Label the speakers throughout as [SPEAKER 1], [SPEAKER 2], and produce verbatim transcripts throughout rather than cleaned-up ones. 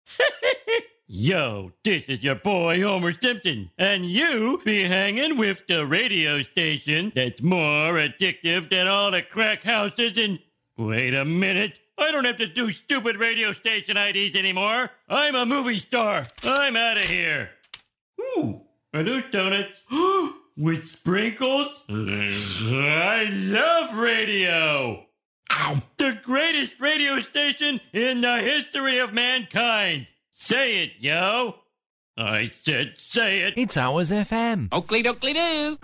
[SPEAKER 1] Yo, this is your boy Homer Simpson, and you be hanging with the radio station that's more addictive than all the crack houses in... Wait a minute. I don't have to do stupid radio station I Ds anymore. I'm a movie star. I'm out of here. Ooh, are those donuts? With sprinkles? I love radio. Ow. The greatest radio station in the history of mankind. Say it, yo. I said say it.
[SPEAKER 2] It's Ours F M.
[SPEAKER 3] Oakley dokley doo.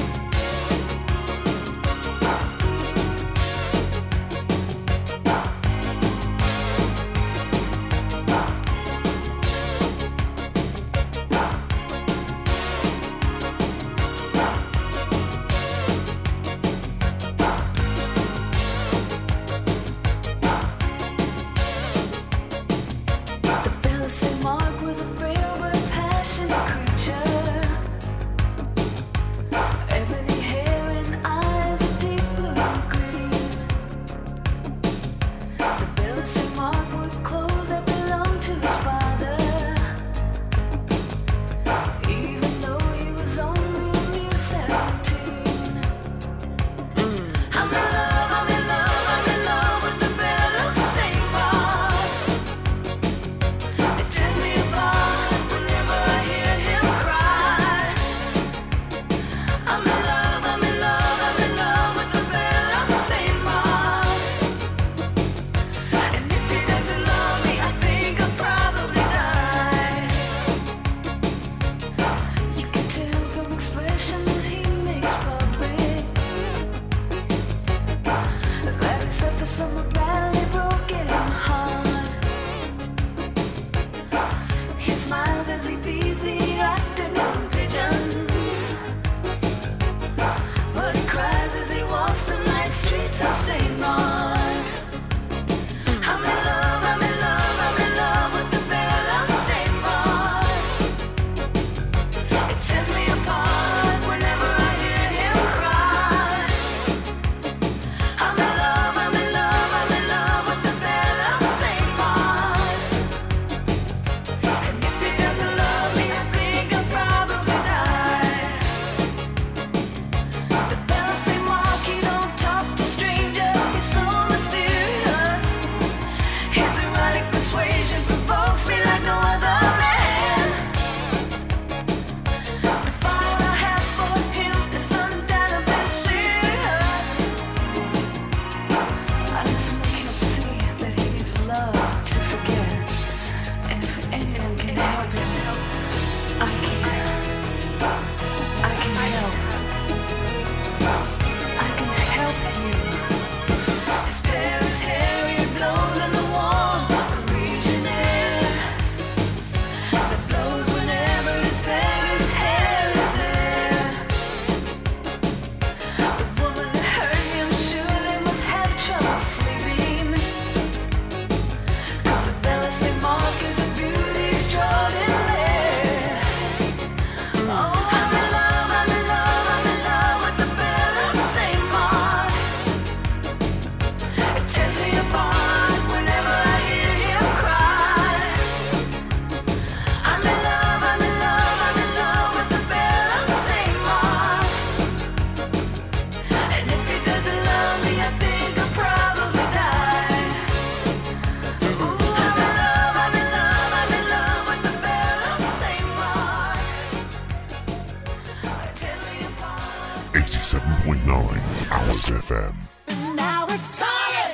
[SPEAKER 4] eighty-seven point nine Ours F M.
[SPEAKER 5] Now it's solid.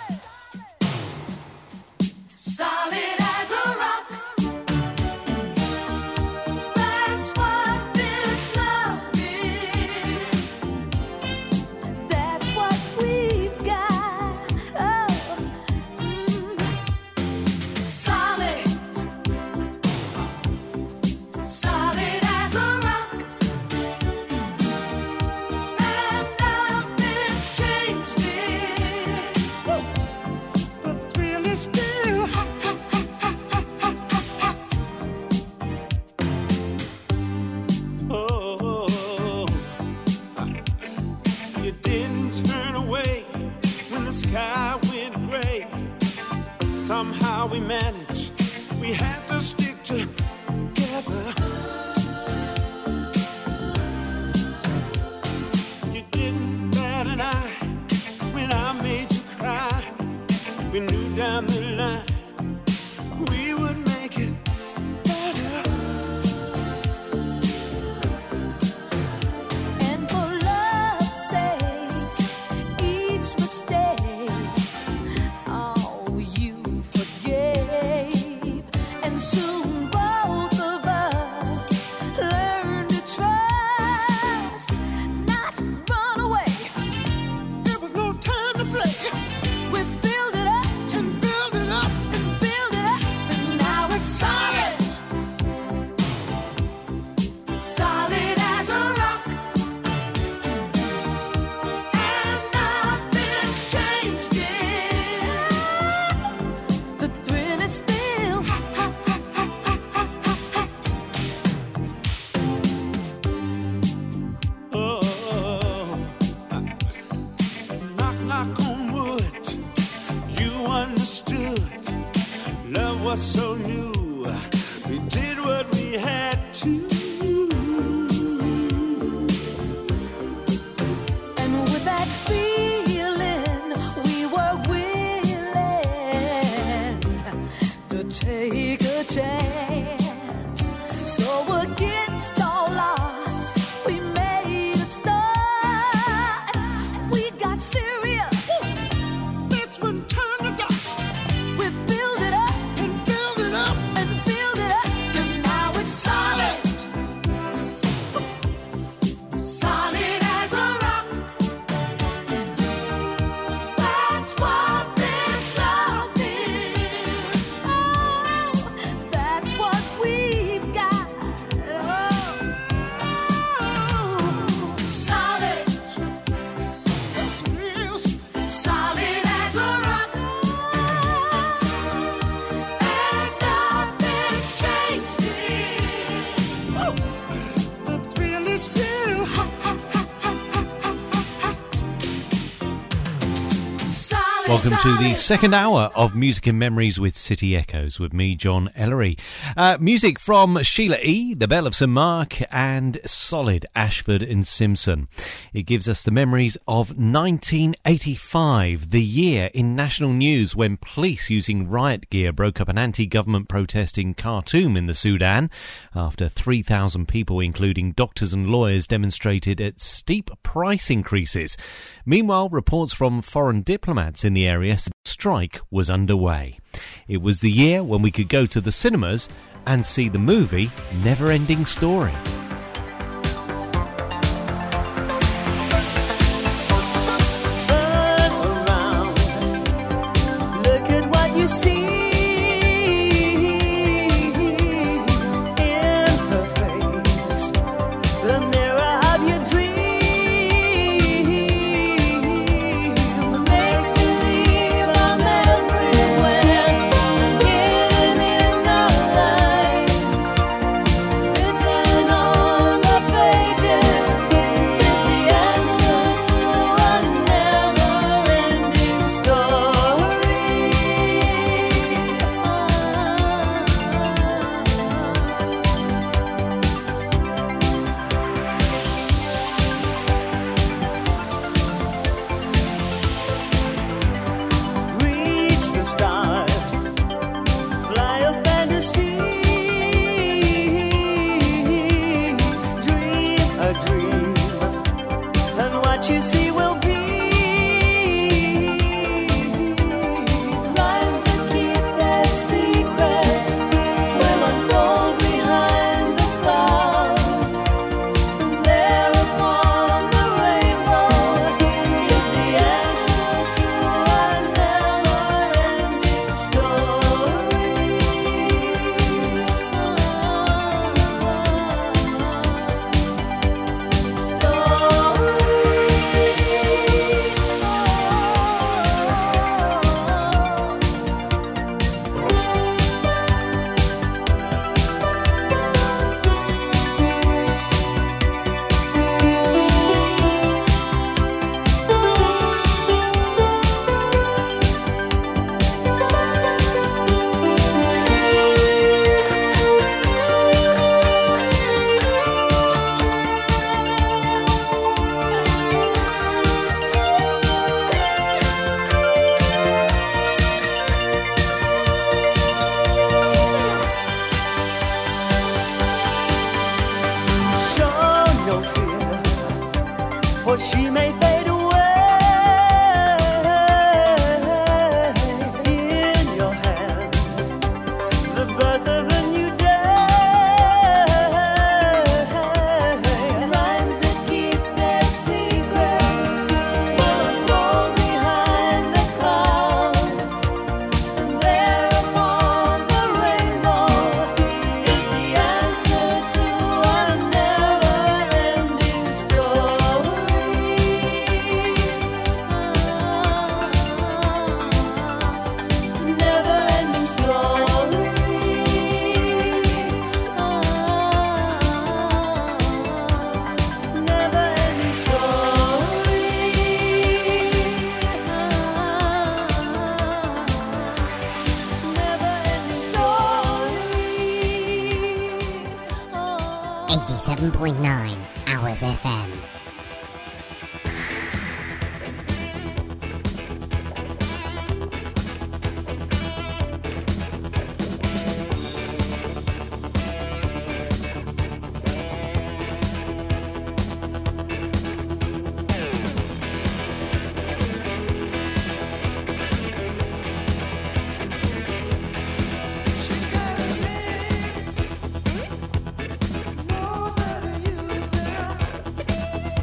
[SPEAKER 5] Solid as a rock. That's what this love is. That's what we've got. Oh. Mm. Solid. Solid as a rock. And nothing's changed it.
[SPEAKER 2] to stick together. You didn't bat an eye when I made you cry. We knew down the line we would make it better.
[SPEAKER 5] And for love's sake, each mistake, oh, you forgave. And soon both of us learned to trust, not run away.
[SPEAKER 2] There was no time to play.
[SPEAKER 5] We build it up
[SPEAKER 2] And build it up.
[SPEAKER 5] and build it up, and now it's solid. Solid as a rock. And nothing's changed it. The thrill is still hot.
[SPEAKER 2] Oh, knock, knock on wood. You understood. Love was so new. We did what we had to.
[SPEAKER 5] And with that feeling, we were willing to take a chance. So against all odds, we made a start. We got serious.
[SPEAKER 2] This one turned to dust.
[SPEAKER 5] We build it up
[SPEAKER 2] And build it up.
[SPEAKER 5] and build it up, and now it's solid. Solid as a rock. That's what this love is. Oh, that's what we've got. Oh, solid,
[SPEAKER 2] Yes, it is.
[SPEAKER 5] solid as a rock. And nothing's changed it.
[SPEAKER 2] The thrill is still hot, hot, hot, hot, hot, hot, hot.
[SPEAKER 5] Solid,
[SPEAKER 3] Welcome to the
[SPEAKER 5] solid.
[SPEAKER 3] second hour of Music and Memories with City Echoes with me, John Ellery. Uh, music from Sheila E., The Belle of Saint Mark, and Solid, Ashford and Simpson. It gives us the memories of nineteen eighty-five, the year in national news when police using riot gear broke up an anti-government protest in Khartoum in the Sudan after three thousand people, including doctors and lawyers, demonstrated at steep price increases. Meanwhile, reports from foreign diplomats in the area said the strike was underway. It was the year when we could go to the cinemas and see the movie Never Ending Story.
[SPEAKER 5] Turn around, look at what you see in her face, the mirror of your dream. Make believe I'm everywhere, hidden in the light, written all or she may fade away. In your hands, the birth of a new day. Rhymes that keep their secrets will unfold behind the clouds. And there upon the rainbow is the answer to a never-ending story. Never-ending story. Never-ending story. Never-ending story.
[SPEAKER 6] eighty-seven point nine Hours F M.
[SPEAKER 2] She's got a leg, knows how to use them.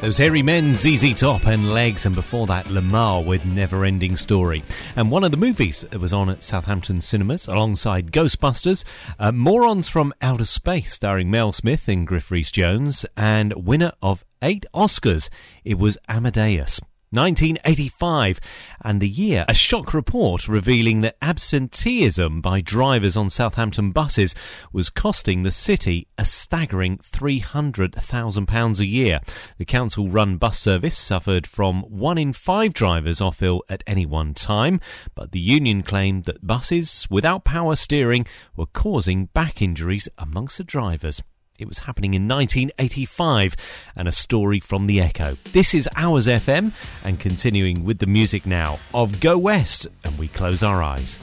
[SPEAKER 3] Those Hairy Men, Z Z Top and Legs, and before that Lamar with Never Ending Story. And one of the movies that was on at Southampton cinemas alongside Ghostbusters, uh, Morons from Outer Space, starring Mel Smith and Griff Rhys-Jones, and winner of eight Oscars, it was Amadeus. nineteen eighty-five, and the year, a shock report revealing that absenteeism by drivers on Southampton buses was costing the city a staggering three hundred thousand pounds a year. The council-run bus service suffered from one in five drivers off ill at any one time, but the union claimed that buses without power steering were causing back injuries amongst the drivers. It was happening in nineteen eighty-five, and a story from the Echo. This is Hours F M, and continuing with the music now of Go West, and we close our eyes.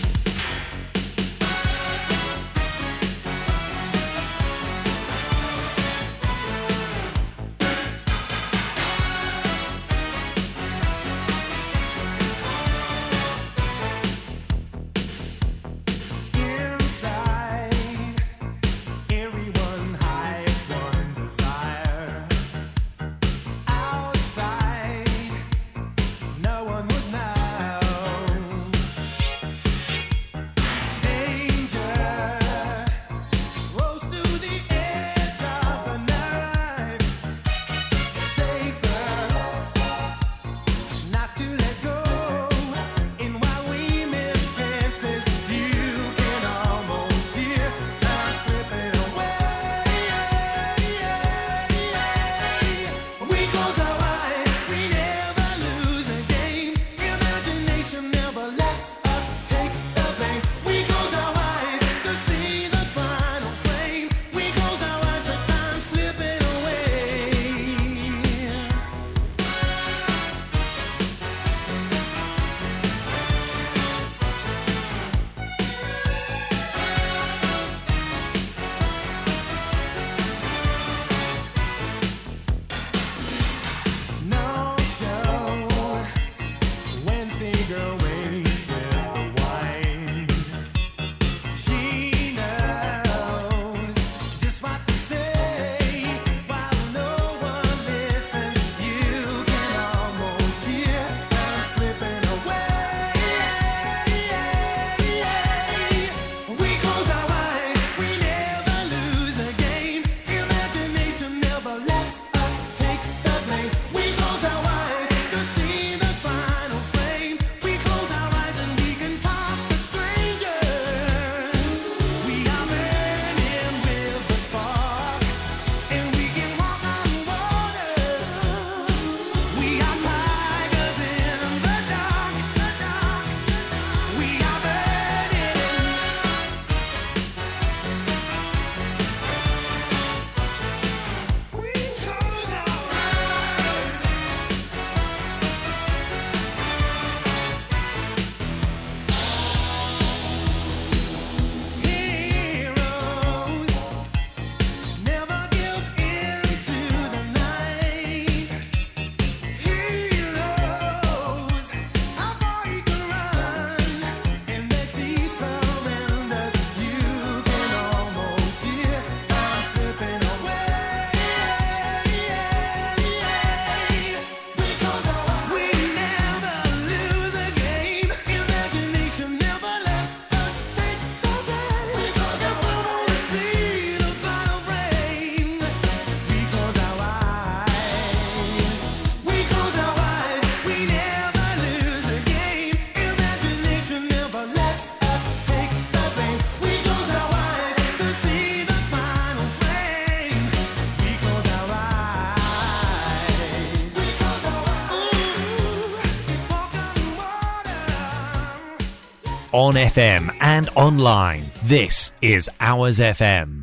[SPEAKER 3] On F M and online, this is Hours F M.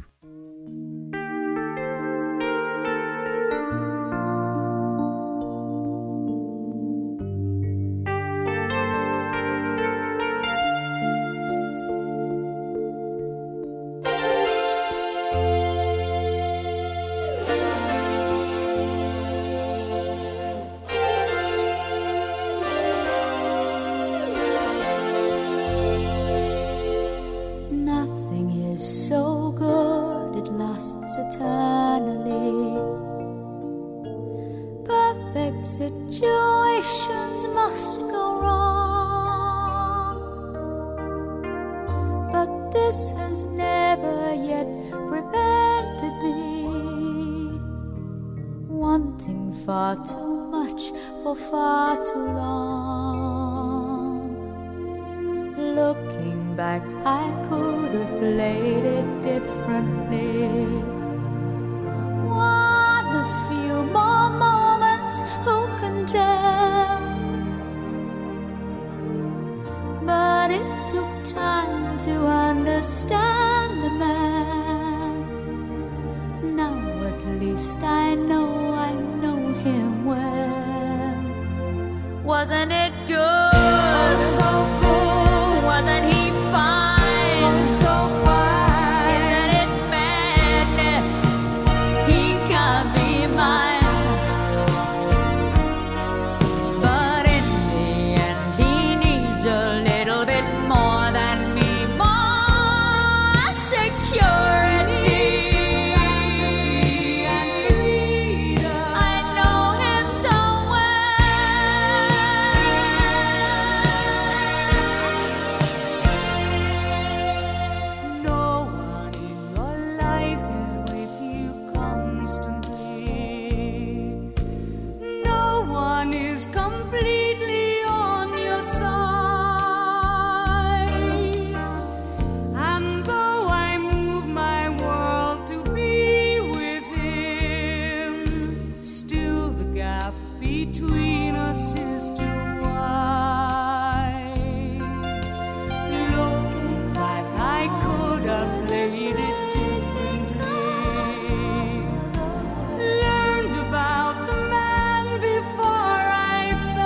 [SPEAKER 7] this has never yet prevented me wanting far too much for far too long. Looking back, I could have played it differently. Want a few more moments, who can tell? But it took time to understand the man. Now at least I know I know him well. Wasn't it good? Oh, so good. Wasn't he fine? Oh, so fine. Isn't it madness? He can't be mine. But in the end he needs a little bit more than me, more security. I know him so well. No one in your life is with you constantly. No one is completely on your side. And though I move my world to be with him, still the gap between us is too wide. Looking back, I could have played it differently. Learned about the man before I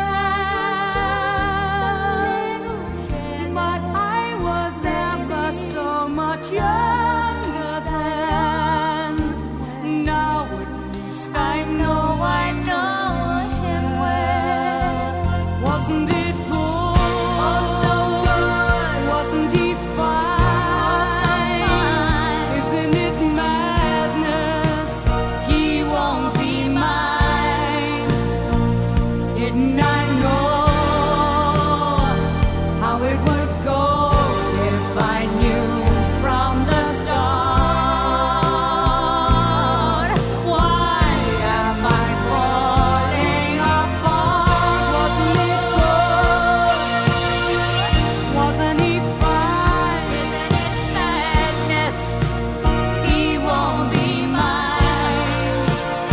[SPEAKER 7] fell. But I was never so much younger then. Now at least I know I know him well. Wasn't it good? Oh, so good. Wasn't he fine? Isn't it madness? He won't be mine. Didn't I know how it would go if I knew from the start? Why am I falling apart? Wasn't it good? Wasn't he fine? Isn't it madness? He won't be mine.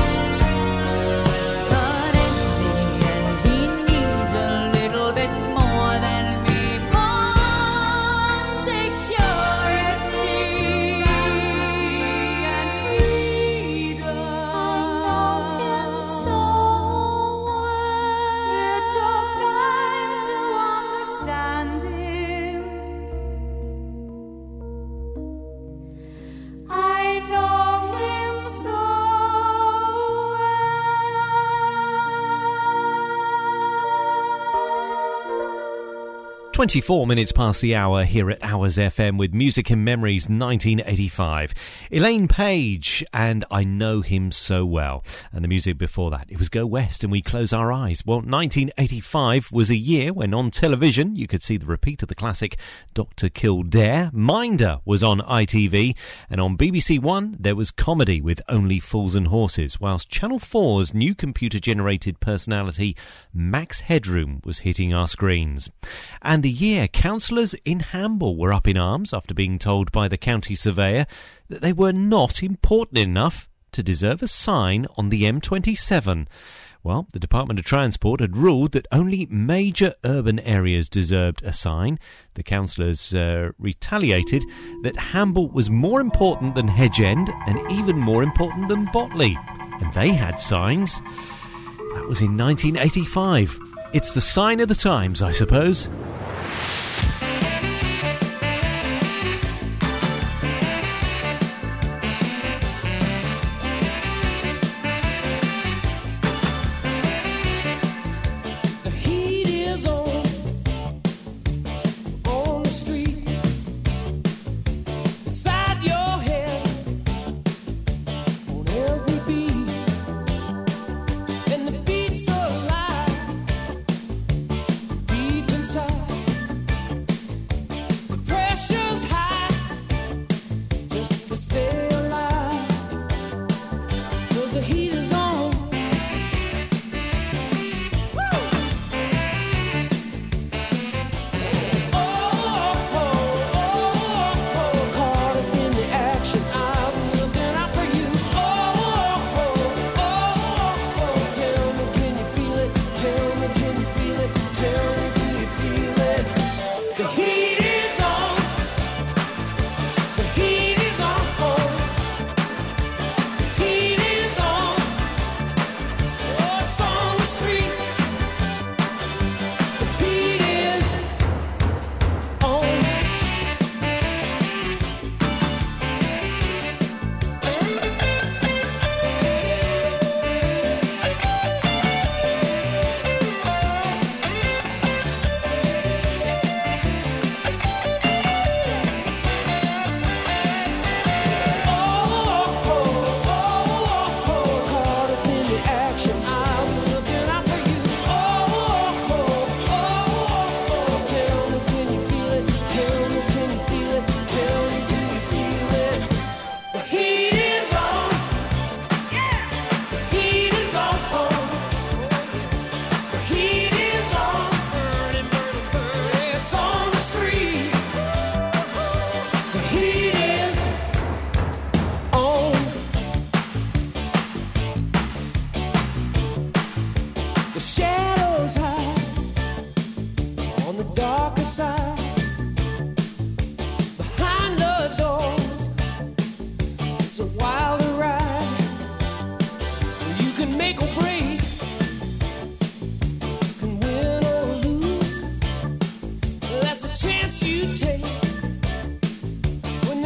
[SPEAKER 7] But in the end he needs a little bit more than me, more security and freedom. I know him so well. It took time to understand him. I know him so well.
[SPEAKER 3] twenty-four minutes past the hour here at Hours F M with Music and Memories nineteen eighty-five. Elaine Page and I Know Him So Well. And the music before that, it was Go West and We Close Our Eyes. Well, nineteen eighty-five was a year when on television you could see the repeat of the classic Doctor Kildare. Minder was on I T V, and on B B C One there was comedy with Only Fools and Horses, whilst Channel four's new computer-generated personality Max Headroom was hitting our screens. And the year councillors in Hamble were up in arms after being told by the county surveyor that they were not important enough to deserve a sign on the M twenty-seven. Well, the Department of Transport had ruled that only major urban areas deserved a sign. The councillors uh, retaliated that Hamble was more important than Hedge End and even more important than Botley. And they had signs. That was in nineteen eighty-five. It's the sign of the times, I suppose.
[SPEAKER 2] The heat is on, on the street, inside your head, on every beat, and the beats alive, deep inside.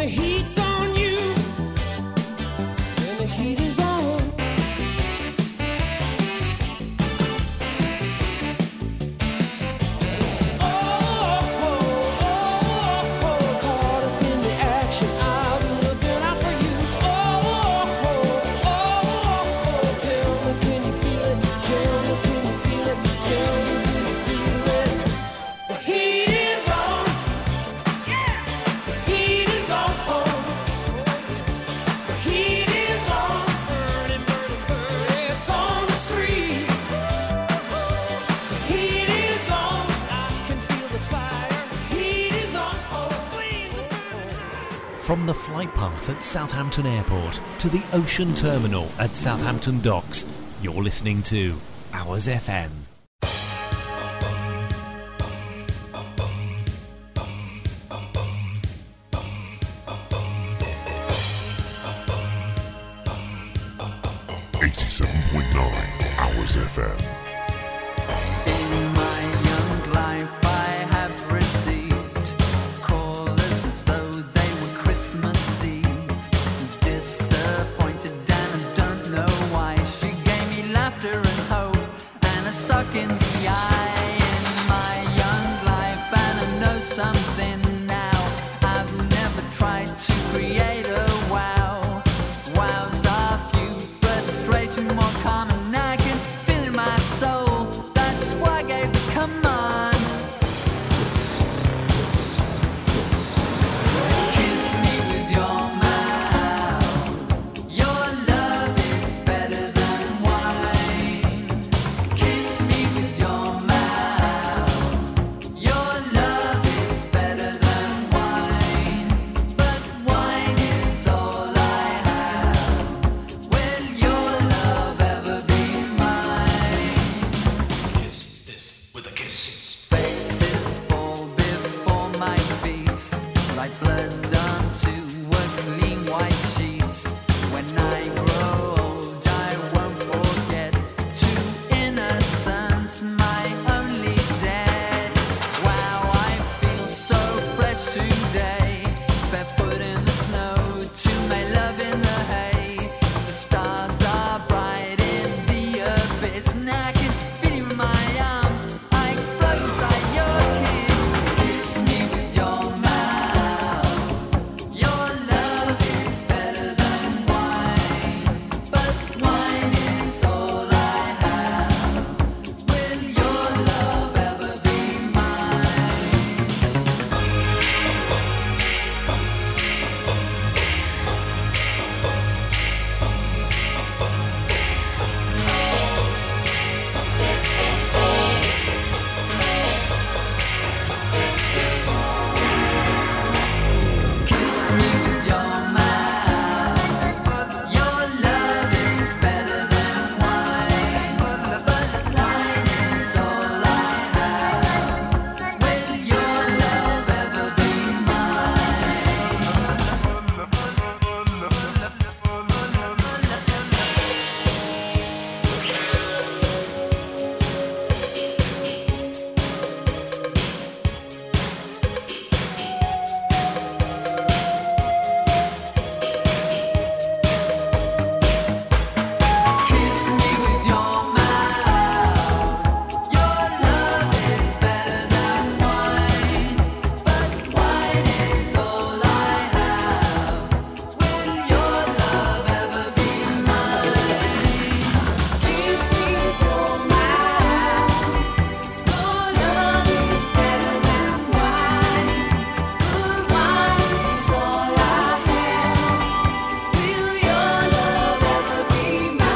[SPEAKER 2] the heat's on you, when the heat is on.
[SPEAKER 3] From the flight path at Southampton Airport to the Ocean Terminal at Southampton Docks, you're listening to Hours F M.
[SPEAKER 4] eighty-seven point nine Hours F M.
[SPEAKER 8] In my young life I have received callers as though they were Christmas Eve. Disappointed and I don't know why. She gave me laughter and hope and a suck in the eye. In my young life and I know something now. I've never tried to create a wow. Wows are few, frustration more common. I can feel in my soul. That's why I gave the command. Kiss me with your mouth. Your love is better than wine. Kiss me with your mouth. Your love is better than wine. But wine is all I have. Will your love ever be mine?
[SPEAKER 9] Kiss this with a kiss.
[SPEAKER 8] Faces fall before my feet, like blood onto a clean white sheet. When I grow old, I won't forget to innocence, my only debt. Wow, I feel so fresh today. Barefoot in the snow, to my love in the hay. The stars are bright in the abyss, and I can feel you in my arms. I explode inside your kiss. Kiss me with your mouth. Your love is better than wine, but wine is all I have. Will your love ever be mine? Kiss me with your mouth. Your love is better than wine, but wine is all I have. Will your love ever be Kiss me with your mouth. Your love is better than wine, but wine is all I have. Will your love ever be mine? Kiss me with your mouth. Your love is better than wine, but wine is all I have. Will your love ever be mine?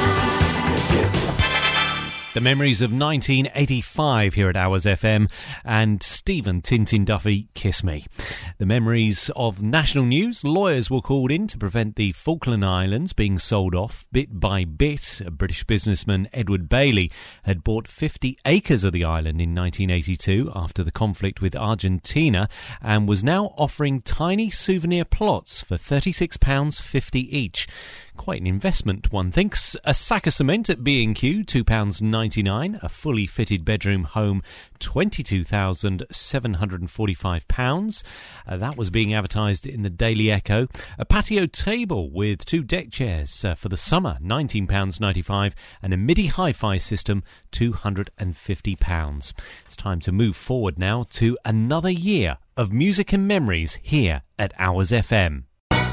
[SPEAKER 3] The memories of nineteen eighty-five here at Hours F M and Stephen Tintin Duffy, Kiss Me. The memories of national news. Lawyers were called in to prevent the Falkland Islands being sold off bit by bit. A British businessman, Edward Bailey, had bought fifty acres of the island in nineteen eighty-two after the conflict with Argentina and was now offering tiny souvenir plots for thirty-six pounds fifty each. Quite an investment, one thinks. A sack of cement at B and Q, two pounds ninety-nine. A fully fitted bedroom home, twenty-two thousand seven hundred forty-five pounds. Uh, that was being advertised in the Daily Echo. A patio table with two deck chairs uh, for the summer, nineteen pounds ninety-five. And a MIDI hi-fi system, two hundred fifty pounds. It's time to move forward now to another year of music and memories here at Hours F M.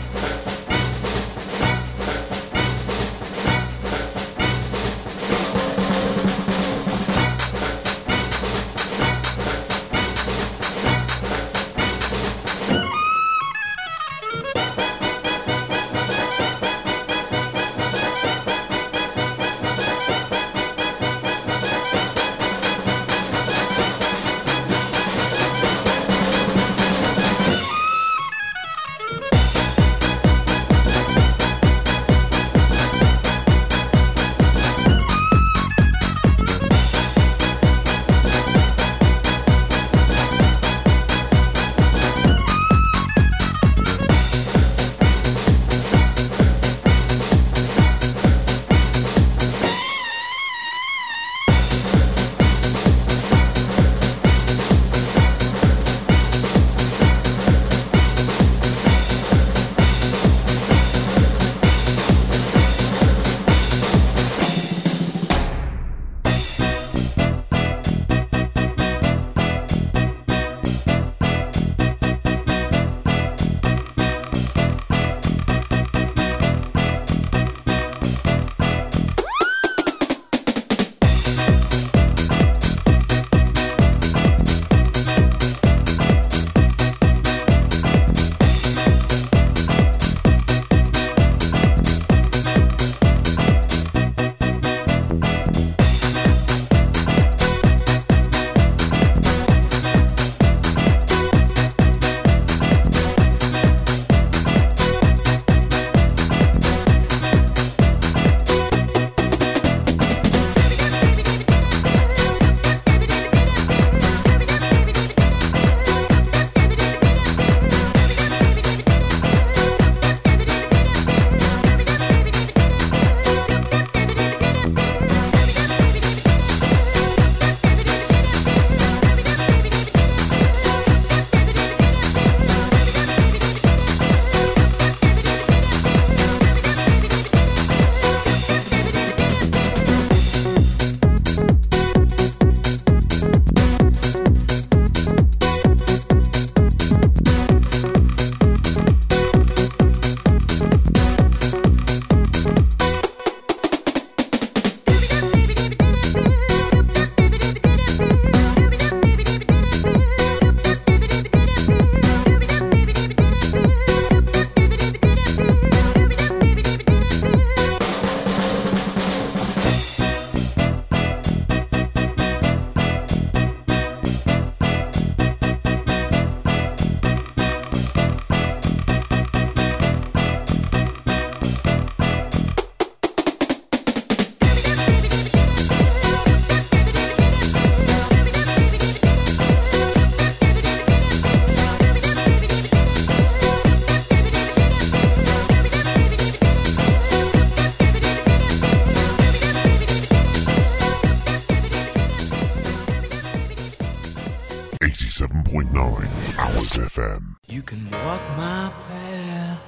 [SPEAKER 4] eighty-seven point nine Hours F M.
[SPEAKER 2] You can walk my path,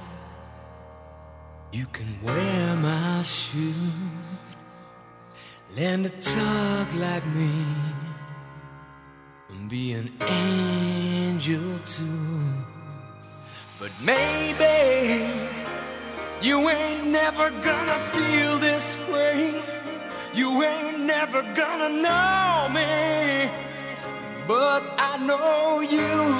[SPEAKER 2] you can wear my shoes, learn to talk like me, and be an angel too. But maybe you ain't never gonna feel this way, you ain't never gonna know me, but I know you.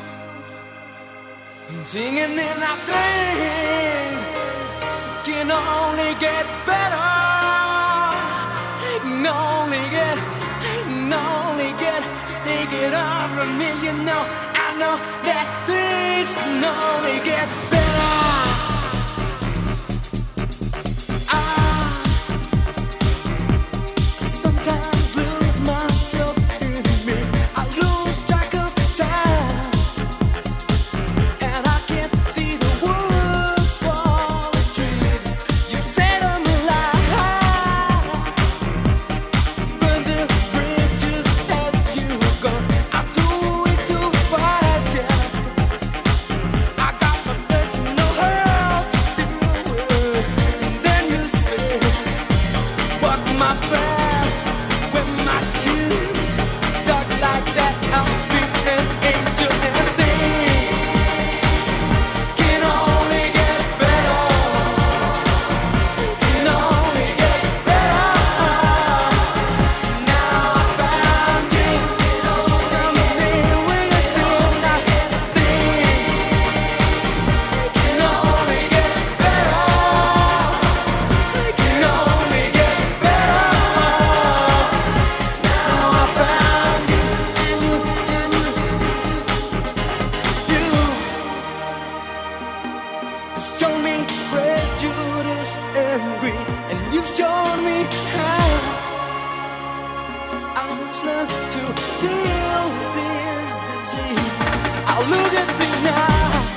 [SPEAKER 2] Singing in our things can only get better. It can only get, it can only get, take it all from me. You know, I know that things can only get better. I sometimes lose myself in me. I lose track of time. shown me prejudice and greed, and you've shown me how I must learn to deal with this disease. I'll look at things now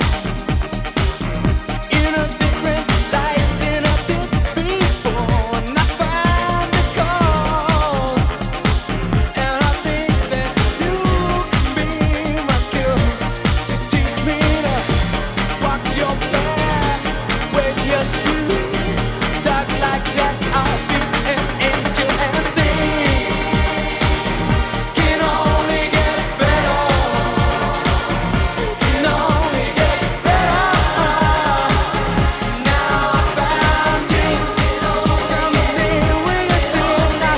[SPEAKER 2] in a different light than I did before, and I find the cause, and I think that you can be my cure. So teach me to walk your back, wear your shoes, talk like that. I'll be an angel, and things can only get better. Can only get better. Now I found you. Come in with your tears. Now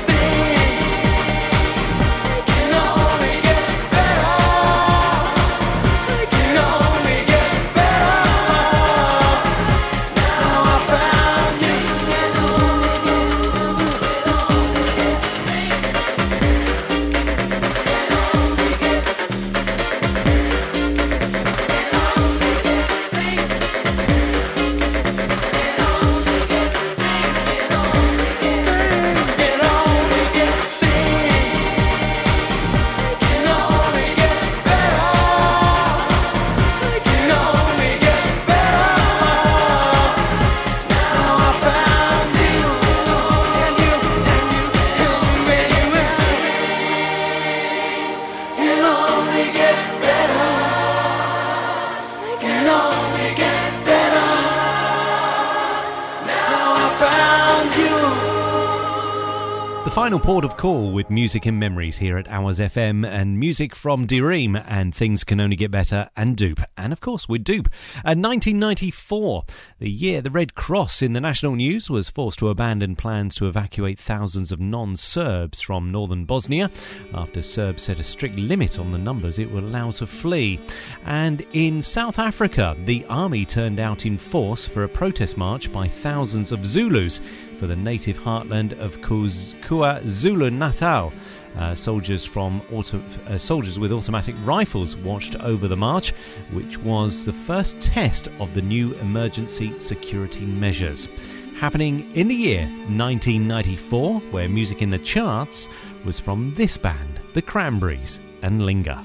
[SPEAKER 2] things can only get better. Can only get better. Now I found you. Can only get can only get better. Can only get better. Now I found you, and you, and you, and you, baby. Can only get better. Can only get better. Now I found you.
[SPEAKER 3] The final port of call with music and memories here at Hours F M, and music from Dream and Things Can Only Get Better and Dupe. And of course with Dupe. And nineteen ninety-four, the year the Red Cross in the national news was forced to abandon plans to evacuate thousands of non-Serbs from northern Bosnia after Serbs set a strict limit on the numbers it would allow to flee. And in South Africa, the army turned out in force for a protest march by thousands of Zulus for the native heartland of Kuz- KwaZulu-Natal. Uh, soldiers from auto, uh, soldiers with automatic rifles watched over the march, which was the first test of the new emergency security measures. Happening in the year nineteen ninety-four, where music in the charts was from this band, the Cranberries, and Linger.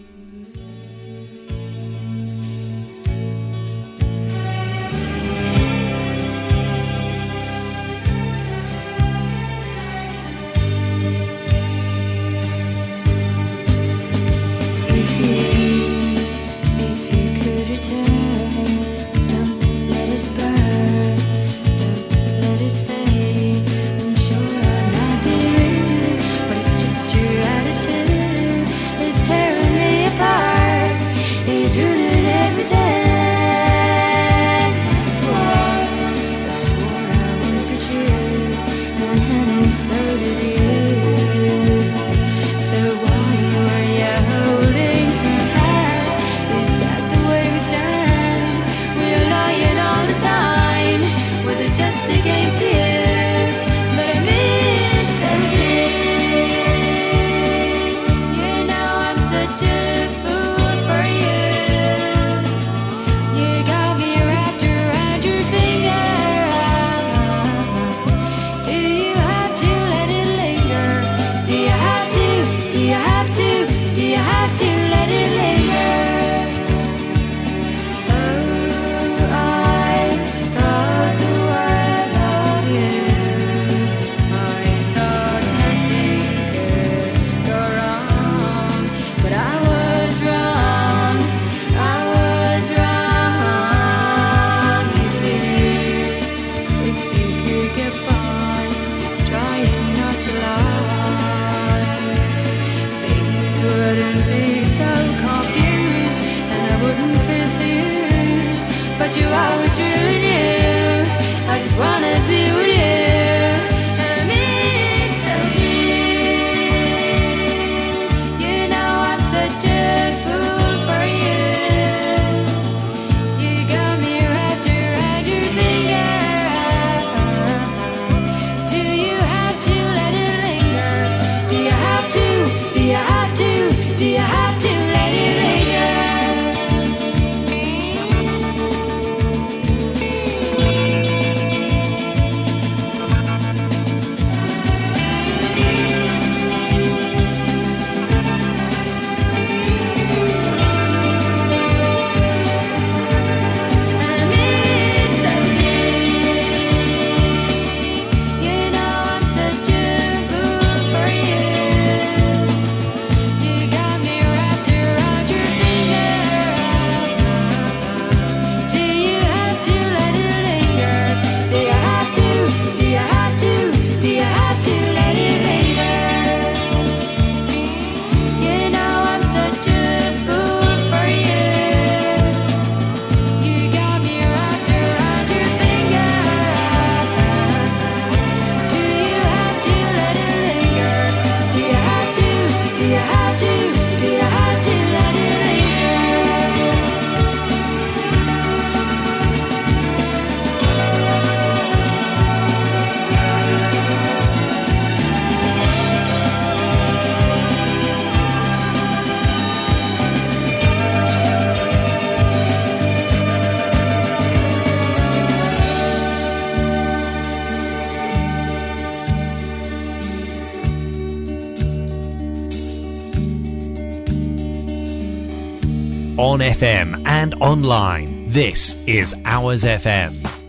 [SPEAKER 3] on F M and online. This is Hours F M.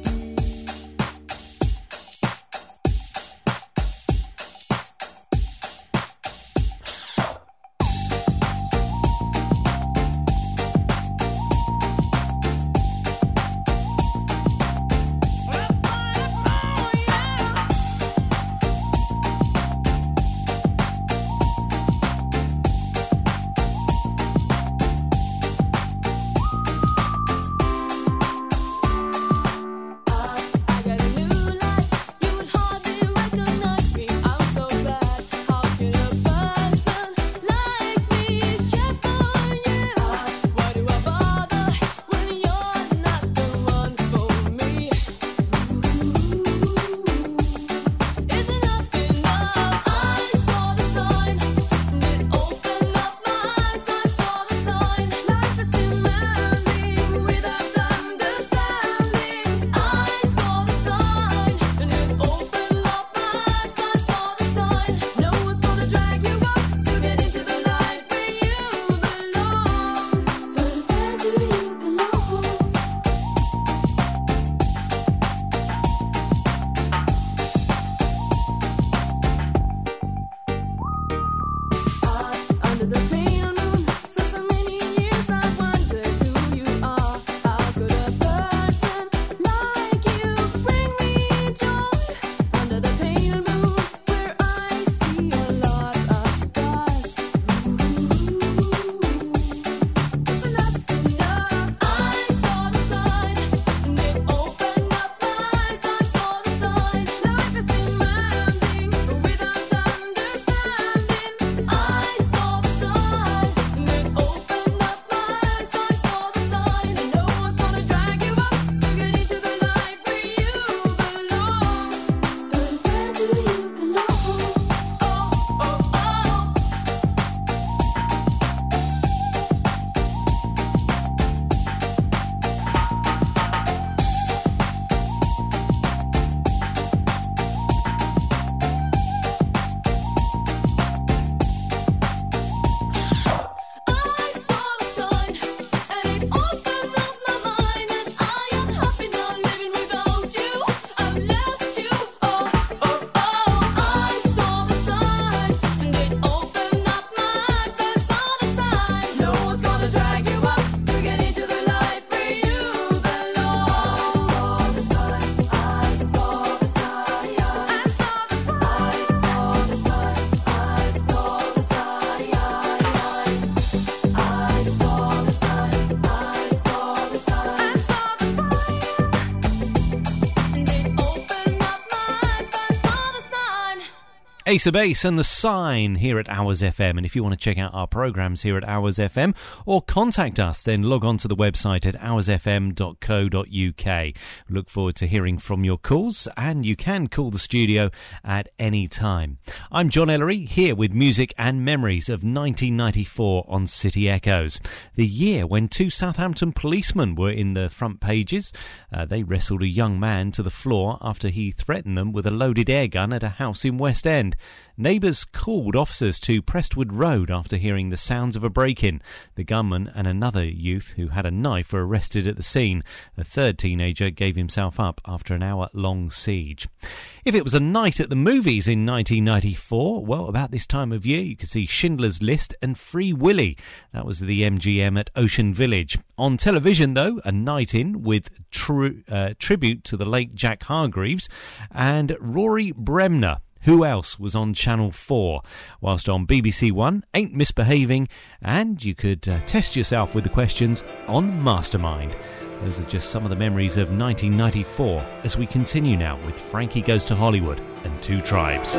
[SPEAKER 3] Ace of Base and The Sign here at Hours F M. And if you want to check out our programmes here at Hours F M or contact us, then log on to the website at hours f m dot co dot u k. Look forward to hearing from your calls, and you can call the studio at any time. I'm John Ellery, here with music and memories of nineteen ninety-four on City Echoes, the year when two Southampton policemen were in the front pages. Uh, they wrestled a young man to the floor after he threatened them with a loaded air gun at a house in West End. Neighbours called officers to Prestwood Road after hearing the sounds of a break-in. The gunman and another youth who had a knife were arrested at the scene. A third teenager gave himself up after an hour-long siege. If it was a night at the movies in nineteen ninety-four, well, about this time of year you could see Schindler's List and Free Willy. That was the M G M at Ocean Village. On television, though, A Night In with tri- uh, tribute to the late Jack Hargreaves and Rory Bremner. Who else was on Channel four? Whilst on B B C One, Ain't Misbehaving, and you could uh, test yourself with the questions on Mastermind. Those are just some of the memories of nineteen ninety-four as we continue now with Frankie Goes to Hollywood and Two Tribes.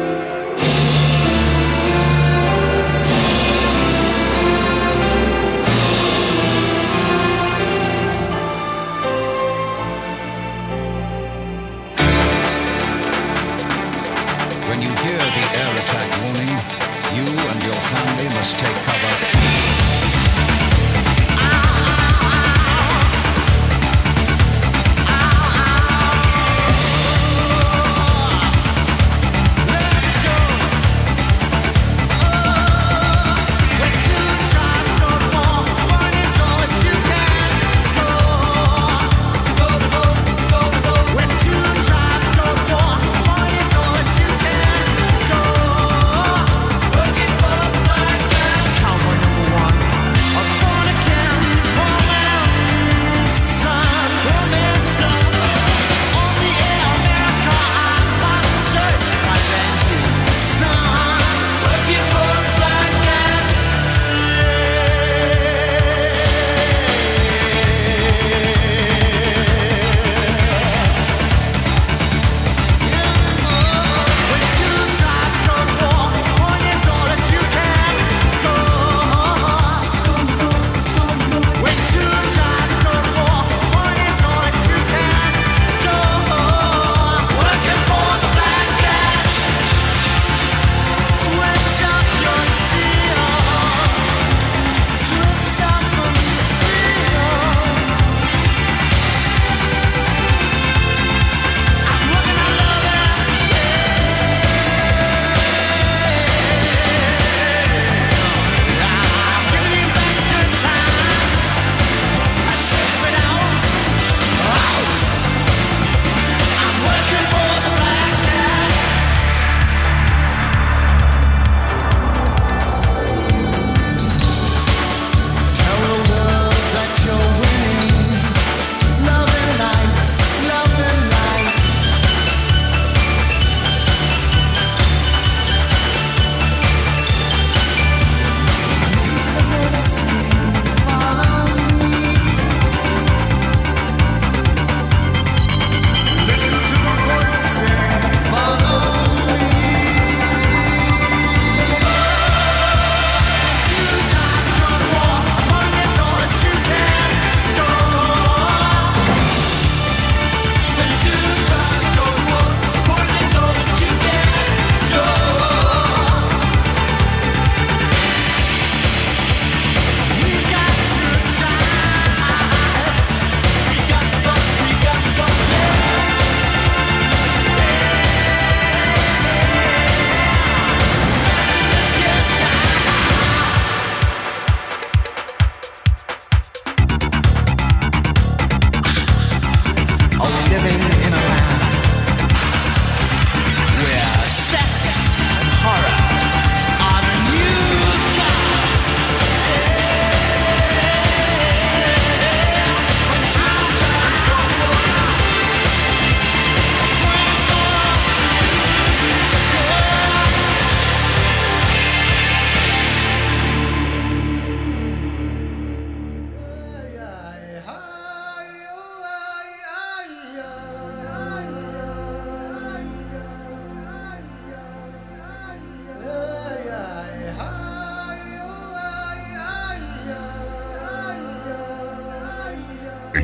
[SPEAKER 10] When you hear the air attack warning, you and your family must take cover.
[SPEAKER 2] Two tribes go to war, one is all two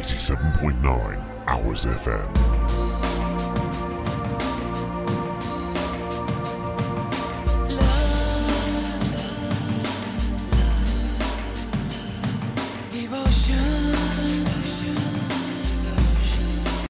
[SPEAKER 4] eighty-seven point nine Hours F M.